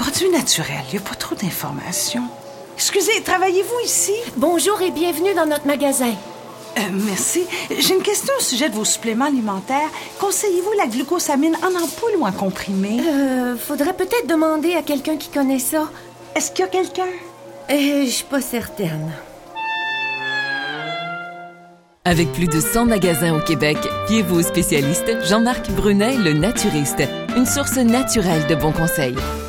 Produits naturels, il n'y a pas trop d'informations. Excusez, travaillez-vous ici? Bonjour et bienvenue dans notre magasin. Merci. J'ai une question au sujet de vos suppléments alimentaires. Conseillez-vous la glucosamine en ampoule ou en comprimé? Faudrait peut-être demander à quelqu'un qui connaît ça. Est-ce qu'il y a quelqu'un? Je suis pas certaine. Avec plus de 100 magasins au Québec, fiez-vous au spécialiste Jean-Marc Brunet, le naturiste. Une source naturelle de bons conseils.